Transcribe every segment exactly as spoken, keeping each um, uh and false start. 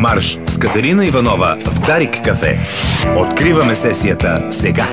Марш с Катерина Иванова в Дарик кафе. Откриваме сесията сега.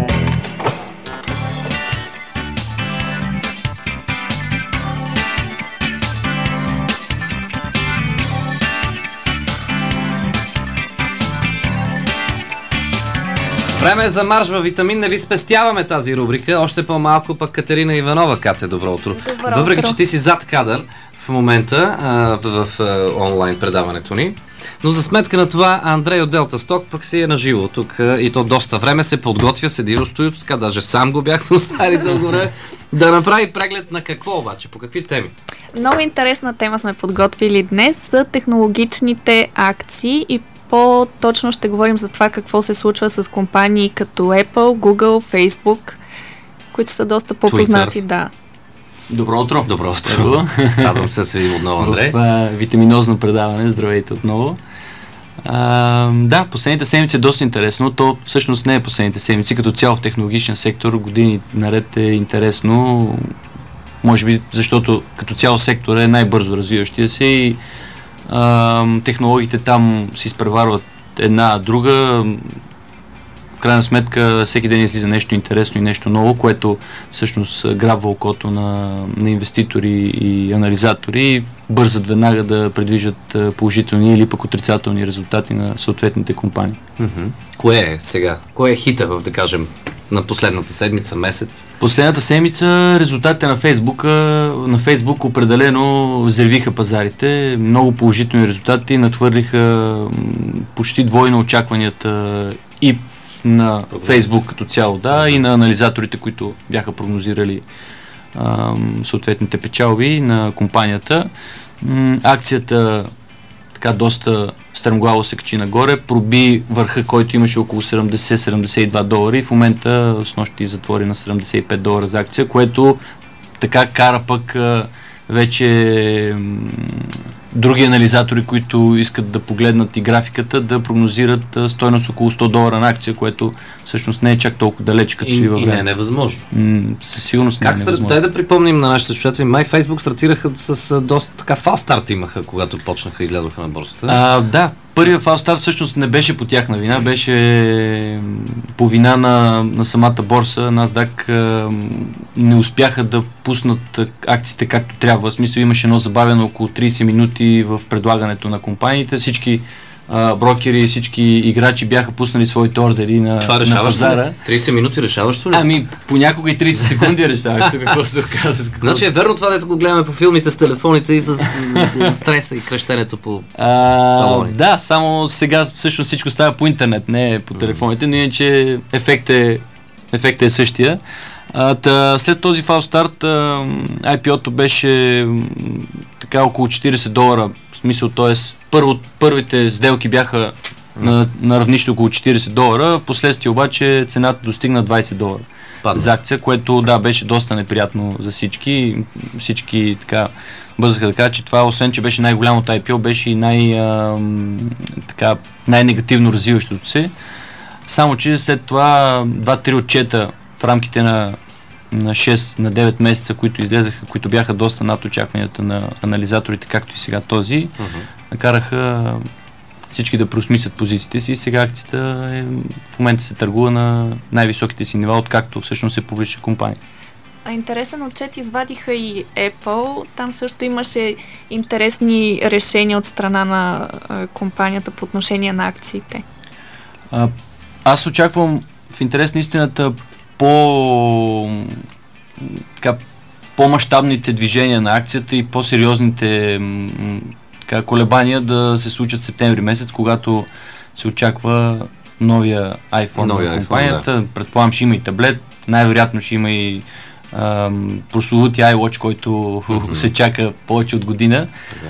Време е за марш във Витамин. Не ви спестяваме тази рубрика. Още по-малко пък Катерина Иванова. Кате, добро утро. Добро Въпреки, утро. че ти си зад кадър в момента а, в а, онлайн предаването ни. Но за сметка на това Андрей от Делта Сток пък си е наживо тук а, и то доста време се подготвя, седи в студиото, така даже сам го бях поставили дълго време. Да направи преглед на какво обаче, по какви теми? Много интересна тема сме подготвили днес за технологичните акции и по-точно ще говорим за това какво се случва с компании като Apple, Google, Facebook, които са доста по-познати. Да. Добро утро. Добро утро. Радвам се да се видим отново, Андрей. В това витаминозно предаване. Здравейте отново. А, да, последните седмици е доста интересно. То всъщност не е последните седмици. Като цяло в технологичен сектор години наред е интересно. Може би защото като цяло сектор е най-бързо развиващия се и а, технологиите там се изпреварват една друга. В крайна сметка всеки ден излиза нещо интересно и нещо ново, което всъщност грабва окото на, на инвеститори и анализатори и бързат веднага да предвижат положителни или пък отрицателни резултати на съответните компании. Mm-hmm. Кое е сега? Кое е хита, в, да кажем, на последната седмица, месец? Последната седмица резултатите на Фейсбук, на Фейсбук определено взривиха пазарите. Много положителни резултати, надхвърлиха почти двойно очакванията и на Фейсбук като цяло, да, и на анализаторите, които бяха прогнозирали а, съответните печалби на компанията. М, акцията така доста стремглаво се качи нагоре, проби върха, който имаше около седемдесет до седемдесет и два долара и в момента с нощи затвори на седемдесет и пет долара за акция, което така кара пък а, вече м, други анализатори, които искат да погледнат и графиката, да прогнозират а, стойност около сто долара на акция, което всъщност не е чак толкова далеч като и, ви във и време. не е невъзможно. М, със сигурност Как не е старт... невъзможно. Дай да припомним на нашите слушатели, май Фейсбук стартираха с а, доста така фал старт имаха, когато почнаха и излязоха на борсата. А, да, първият фал старт всъщност не беше по тяхна вина, беше по вина на, на самата борса. Nasdaq а, не успяха да пуснат акциите както трябва. В смисъл имаше едно забавено около трийсет минути в предлагането на компаниите. Всички а, брокери, всички играчи бяха пуснали своите ордери на, Това на решаващо пазара. ли? трийсет минути решаващо ли? Ами, понякога и трийсет секунди е решаващо, какво се оказа. Значи е верно това, дето го гледаме по филмите с телефоните и с стреса и крещенето по А, салони. да, само сега всъщност всичко става по интернет, не по телефоните, но иначе ефектът е, ефект е същия. А, та, след този фал старт ай пи о-то беше м, така около четирийсет долара, в смисъл, т.е. Първо, първите сделки бяха на, на равнище около четирийсет долара, в последствие обаче цената достигна двайсет долара. Падна. За акция, което да, беше доста неприятно за всички. Всички така бързаха да кажат, че това, освен че беше най-голямото ай пи о, беше и най, а, така, най-негативно развиващото се. Само че след това два-три отчета в рамките на, на шест на девет месеца, които излезаха, които бяха доста над очакванията на анализаторите, както и сега този, uh-huh. накараха всички да преосмислят позициите си и сега акцията е, в момента се търгува на най-високите си нива, откакто всъщност е публична компания. А интересен отчет извадиха и Apple. Там също имаше интересни решения от страна на а, компанията по отношение на акциите. А, аз очаквам в интерес на истината по така, по-мащабните движения на акцията и по-сериозните м, така, колебания да се случат в септември месец, когато се очаква новия iPhone Новия на компанията. iPhone, да. Предполагам, ще има и таблет, най-вероятно ще има и ам, прословутия iWatch, който mm-hmm. се чака повече от година.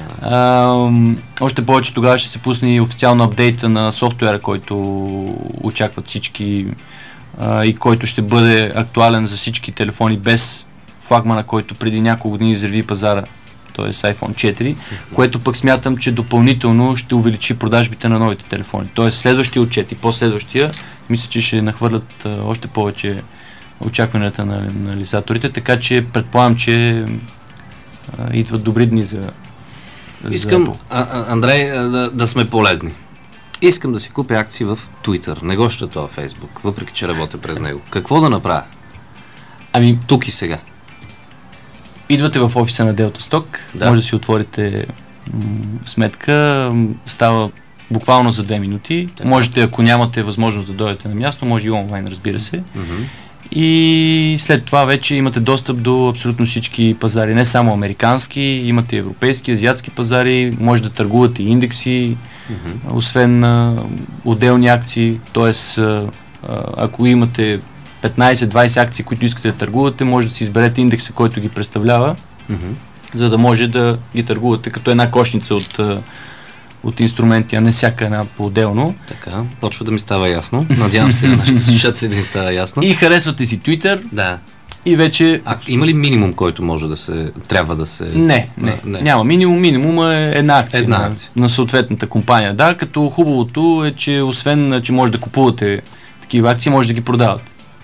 Ам, още повече тогава ще се пусне и официално апдейта на софтуера, който очакват всички а, и който ще бъде актуален за всички телефони без флагмана, който преди няколко години изреви пазара, т.е. iPhone четири, mm-hmm. което пък смятам, че допълнително ще увеличи продажбите на новите телефони. Т.е. следващия отчет и последващия, мисля, че ще нахвърлят а, още повече очакванията на анализаторите, така че предполагам, че а, идват добри дни за Искам, а, а, Андрей, да, да сме полезни. Искам да си купя акции в Twitter. Не го щета във Facebook, въпреки че работя през него. Какво да направя? Ами, Тук и сега. Идвате в офиса на Delta Stock, Да. може да си отворите м- сметка, м- става буквално за две минути. Така. Можете, ако нямате възможност да дойдете на място, може и онлайн, разбира се. Мгм. И след това вече имате достъп до абсолютно всички пазари, не само американски, имате европейски, азиатски пазари, може да търгувате индекси, Мгм. освен а, отделни акции, т.е. ако имате петнайсет-двайсет акции, които искате да търгувате, може да си изберете индекса, който ги представлява, Мгм. за да може да ги търгувате като една кошница от, а, от инструменти, а не всяка една по-отделно. Така, почва да ми става ясно. Надявам се на нашите слушатели да им става ясно. И харесвате си Twitter Да. и вече... А има ли минимум, който може да се... трябва да се... Не, не, А, не. няма минимум. Минимум е една акция, Една на, акция. на съответната компания. Да, като хубавото е, че освен, че може да купувате такива акции, може да ги продавате.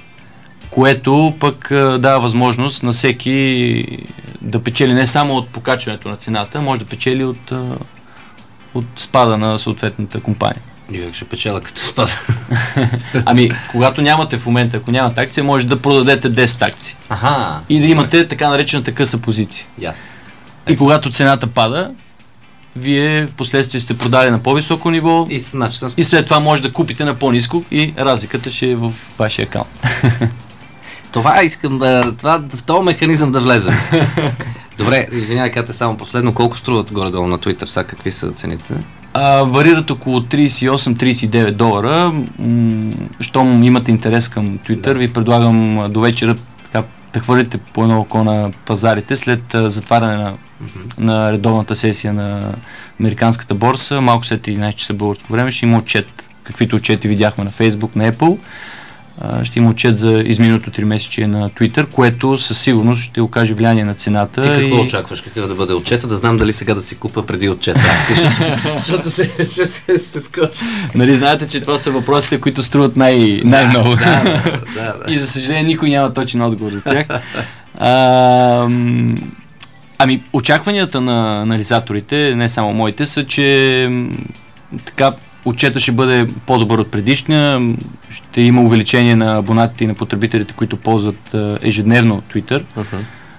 Което пък а, дава възможност на всеки да печели не само от покачването на цената, може да печели от, а, от спада на съответната компания. И как ще печела като спада. Ами, когато нямате в момента, ако нямате акция, може да продадете десет акции Аха. и да имате така наречената къса позиция. Ясно. И когато цената пада, вие в последствие сте продали на по-високо ниво И с значи съм... и след това може да купите на по-ниско и разликата ще е в вашия акаунт. Това искам да... Това, в този механизъм да влезем. Добре, извинявай, Кате, само последно. Колко струват горе-долу на Twitter? Сега какви са цените? А, варират около трийсет и осем - трийсет и девет долара. М- щом имате интерес към Twitter, Да. ви предлагам а, до вечера така, да хвърлите по едно око на пазарите след а, затваряне на, на редовната сесия на американската борса. Малко след единайсет часа българско време ще има отчет, каквито отчети видяхме на Facebook, на Apple. А, ще има отчет за изминалото тримесечие на Twitter, което със сигурност ще окаже влияние на цената. Ти какво и... очакваш? Какъв да бъде отчета? Да знам дали сега да си купа преди отчета акции. Ще се- Защото ще, ще се, се скочи. Нали знаете, че това са въпросите, които струват най- най-много. Да, да, да, да. И за съжаление никой няма точен отговор за тях. А, м, ами, очакванията на анализаторите, не само моите, са, че м, така отчета ще бъде по-добър от предишния, м, ще има увеличение на абонатите и на потребителите, които ползват а, ежедневно Twitter. Аха.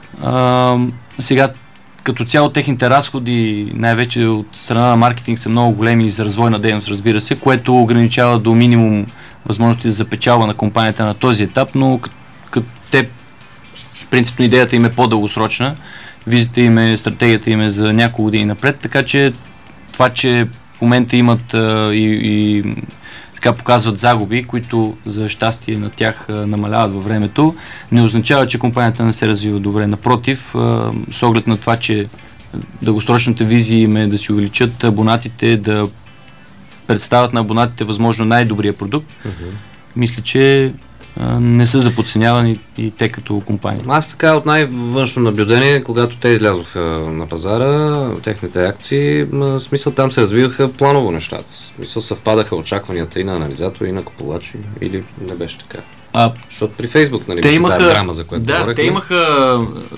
А, сега, като цяло техните разходи, най-вече от страна на маркетинг, са много големи за развойна дейност, разбира се, което ограничава до минимум възможности за печалба на компанията на този етап, но като, като те, принципно идеята им е по-дългосрочна, визията им е, стратегията им е за няколко години напред, така че това, че в момента имат а, и, и така показват загуби, които за щастие на тях а, намаляват във времето, не означава, че компанията не се развива добре. Напротив, а, с оглед на това, че дългосрочната визия им е да си увеличат абонатите, да представят на абонатите възможно най-добрия продукт, мисля, че а, не са за подценявани и те като компания. Аз така от най-външно наблюдение, когато те излязоха на пазара, техните акции, м, смисъл там се развиваха планово нещата. В смисъл съвпадаха очакванията и на анализатори, и на купувачи, или не беше така. А, Защото при Фейсбук, нали, те беше имаха, тази драма, за която да, говорихме. те имаха,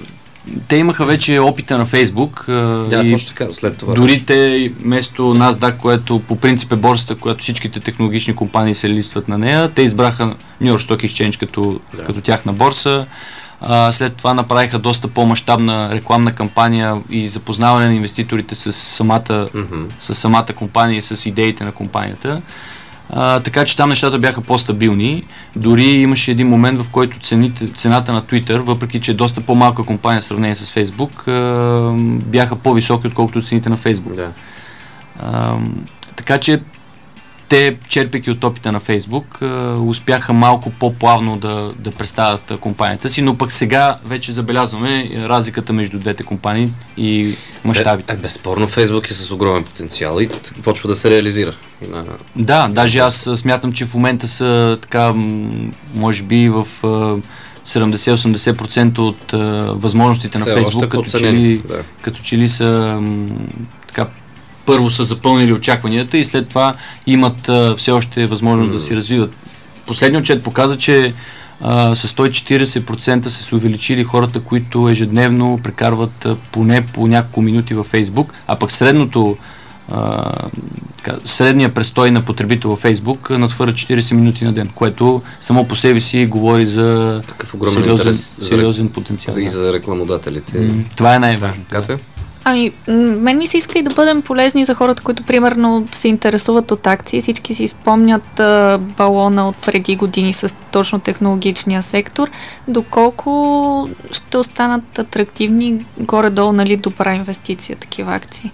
те имаха вече опита на Фейсбук. Да, и точно така, след това. дори те, вместо NASDAQ, което по принцип е борсата, която всичките технологични компании се листват на нея, те избраха New York Stock Exchange като, Да. като тяхна борса. А, след това направиха доста по-мащабна рекламна кампания и запознаване на инвеститорите с самата, Мгм. с самата компания и с идеите на компанията. А, така че там нещата бяха по-стабилни. Дори имаше един момент, в който цените, цената на Twitter, въпреки че е доста по-малка компания в сравнение с Facebook, а, бяха по-високи, отколкото цените на Facebook. Да. А, така че те, черпейки от опита на Facebook, а, успяха малко по-плавно да, да представят а, компанията си, но пък сега вече забелязваме разликата между двете компании и мащабите. Е, е, безспорно Фейсбук е с огромен потенциал и т- почва да се реализира. И на... Да, даже аз а, смятам, че в момента са така, м, може би в а, седемдесет-осемдесет процента от а, възможностите на Все още Facebook, като че, подценени, ли, да. като че ли са м, така, първо са запълнили очакванията и след това имат а, все още възможност М. да си развиват. Последният отчет показа, че а, с сто и четиридесет процента са се увеличили хората, които ежедневно прекарват а, поне по няколко минути във Фейсбук, а пък средното а, така, средния престой на потребител във Фейсбук надхвърля четиридесет минути на ден, което само по себе си говори за сериозен, сериозен потенциал. И за рекламодателите. М, това е най-важно. Да. Ами, мен ми се иска и да бъдем полезни за хората, които примерно се интересуват от акции. Всички си спомнят а, балона от преди години с точно технологичния сектор. Доколко ще останат атрактивни горе-долу, нали, добра инвестиция такива акции?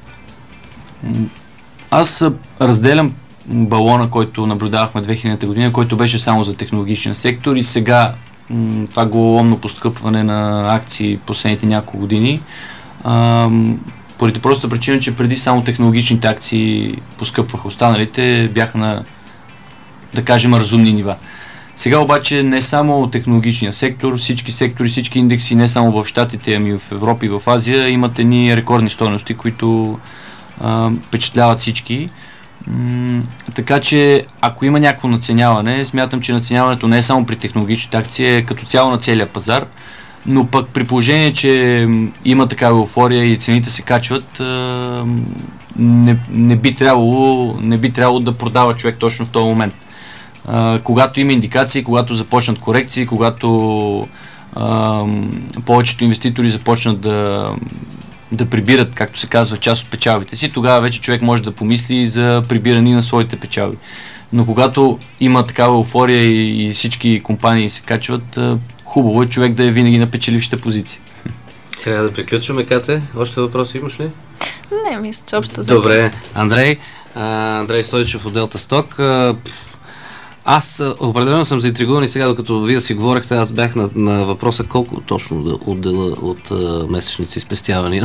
Аз разделям балона, който наблюдавахме две хилядната година, който беше само за технологичен сектор, и сега м- това главоломно поскъпване на акции последните няколко години, а, поради простата причина, че преди само технологичните акции поскъпваха, останалите бяха на, да кажем, разумни нива. Сега обаче не само технологичния сектор, всички сектори, всички индекси, не само в Щатите, ами в Европа и в Азия, имат едни рекордни стойности, които а, впечатляват всички. М- така че, ако има някакво надценяване, смятам, че надценяването не е само при технологичните акции, е като цяло на целия пазар, но пък при положение, че има такава еуфория и цените се качват, а, не, не, би трябвало, не би трябвало да продава човек точно в този момент. А, когато има индикации, когато започнат корекции, когато а, повечето инвеститори започнат да, да прибират, както се казва, част от печалбите си, тогава вече човек може да помисли за прибиране на своите печалби. Но когато има такава еуфория и, и всички компании се качват, а, хубаво е човек да е винаги на печелившата позиция. Трябва да приключваме, Кате. Още въпроси имаш ли? Не, мисля, че общо за. Добре. Андрей, а, Андрей Стойчев от Delta Stock. А, аз определено съм заинтригуван и сега, докато вие си говорихте, аз бях на, на въпроса колко точно да отдела от а, месечници спестявания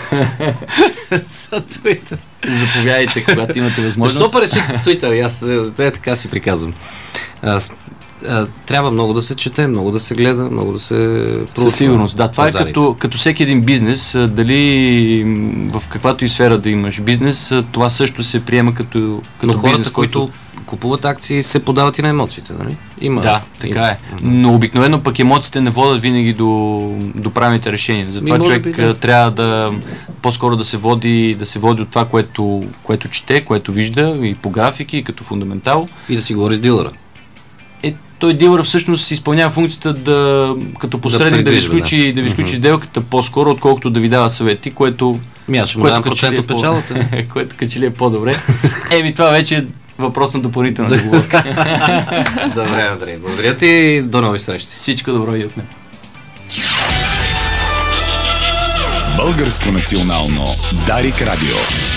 за Twitter. Заповядайте, когато имате възможност. Защо реших с Twitter? Аз те, така си приказвам. Аз, а, трябва много да се чете, много да се гледа, много да се проучва. Със сигурност, да. Това е като, като всеки един бизнес. Дали в каквато и сфера да имаш бизнес, това също се приема като, като Но хората, бизнес, които който купуват акции, се подават и на емоциите, нали? Има. Да, така има. е. Но обикновено пък емоциите не водят винаги до, до правилните решения. Затова Ми, човек би, да. трябва да по-скоро да се води, да се води от това, което, което чете, което вижда и по графики, и като фундаментал. И да си говори с дилъра. Е, той дилър всъщност изпълнява функцията да, като посредник да, да ви изключи, да. да ви изключи mm-hmm. сделката по-скоро, отколкото да ви дава съвети, което Ми, аз ще му давам процент от печалата. което като че ли е по-добре. Еми, това вече е въпрос на допълнителна договорка. Добре, Андрей. Благодаря ти и до нови срещи. Всичко добро и от мен. Българско национално Дарик Радио.